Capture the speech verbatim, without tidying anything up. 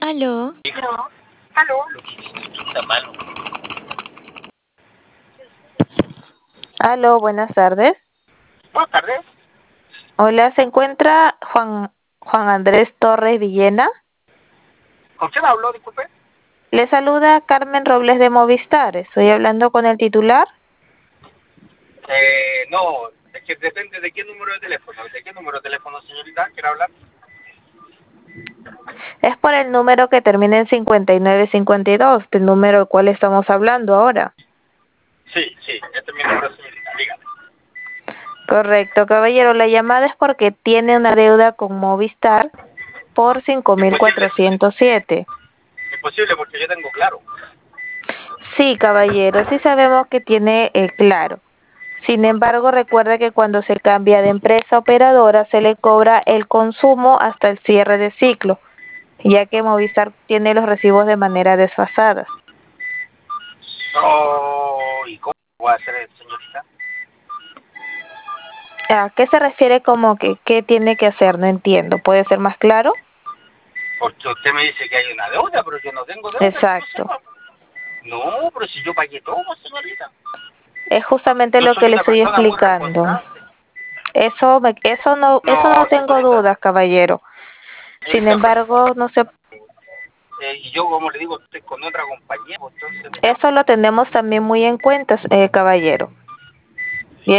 Aló. Aló. Aló. Lo que hiciste está malo. Aló, buenas tardes. Buenas tardes. Hola, ¿se encuentra Juan Juan Andrés Torres Villena? ¿Con quién hablo? Disculpe. Le saluda Carmen Robles de Movistar. Estoy hablando con el titular. Eh, no, es que depende de qué número de teléfono. ¿De qué número de teléfono, señorita? ¿Quiere hablar? Es por el número que termina en cincuenta y nueve cincuenta y dos, del número del cual estamos hablando ahora. Sí, sí, este es mi número, señorita. Dígame. Correcto, caballero. La llamada es porque tiene una deuda con Movistar por cinco mil Imposible. cuatrocientos siete. Imposible porque yo tengo claro. Sí, caballero, sí sabemos que tiene eh, claro. Sin embargo, recuerda que cuando se cambia de empresa operadora se le cobra el consumo hasta el cierre de ciclo, ya que Movistar tiene los recibos de manera desfasada. Oh, ¿y cómo voy a hacer, señorita? ¿A qué se refiere como que qué tiene que hacer? No entiendo. ¿Puede ser más claro? Porque usted me dice que hay una deuda, pero yo no tengo deuda. Exacto. No, pero si yo pagué todo, señorita. Es justamente Yo lo soy que le una estoy persona muy explicando. responsable. Eso, me- eso no, eso no No, tengo señorita. dudas, caballero. Sin Esa embargo, no se, Eh, y yo, como le digo, estoy con otra compañía, pues, entonces, eso lo tenemos también muy en cuenta, eh, caballero.